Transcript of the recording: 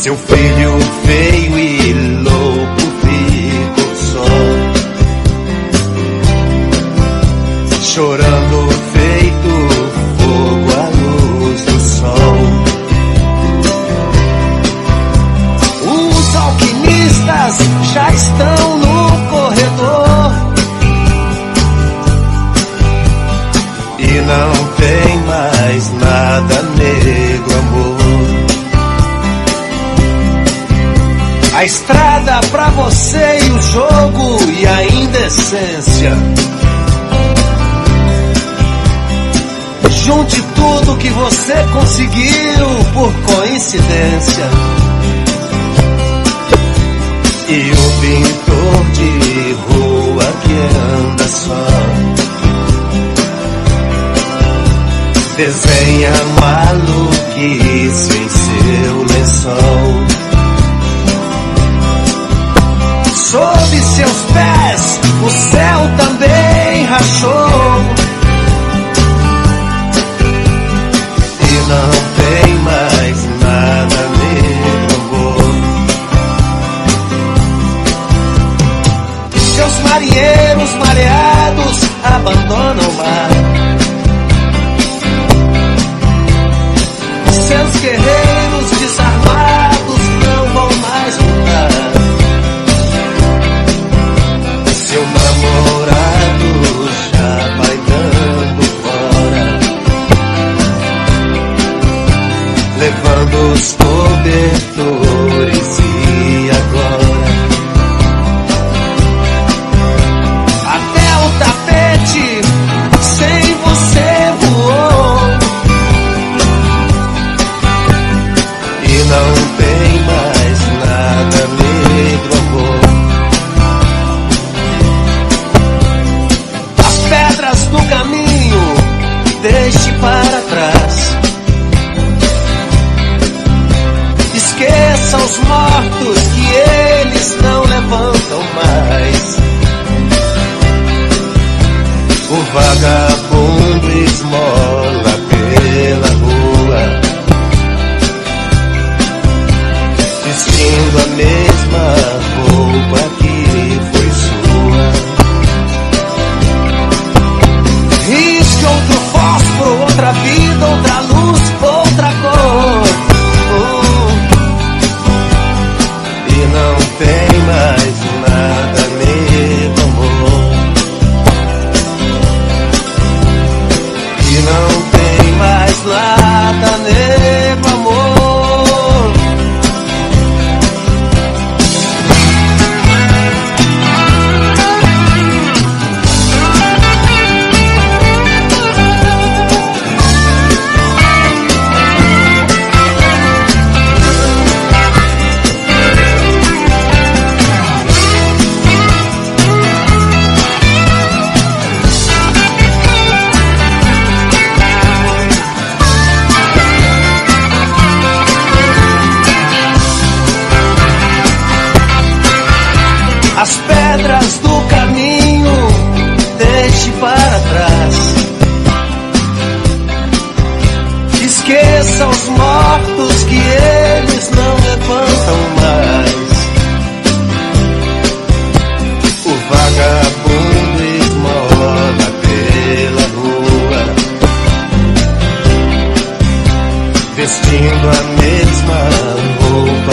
Seu filho feio e louco ficou só, chorando feito fogo à luz do sol. Os alquimistas já estão no corredor e não tem mais nada, negro amor. A estrada pra você e o jogo e a indecência. Junte tudo que você conseguiu por coincidência. E o pintor de rua que anda só desenha maluquice em seu lençol. Sob seus pés o céu também rachou e não tem mais nada, negro amor. Seus marinheiros mareados abandonam o mar. Seus guerreiros desarmados não vão mais lutar. Seu namorado já vai dando fora, levando os cobertores. E agora até o tapete sem você voou e não tem mais nada, negro amor. Do caminho, deixe para trás. Esqueça os mortos que eles não levantam mais. O vagabundo esmola pela rua, vestindo a mesma roupa que foi sua. Risque outro fósforo, outra vida, outra luz, outra cor. E não tem mais nada, negro amor. E não tem mais nada, negro amor. As pedras do caminho deixe para trás. Esqueça os mortos que eles não levantam mais. O vagabundo esmola pela rua, vestindo a mesma roupa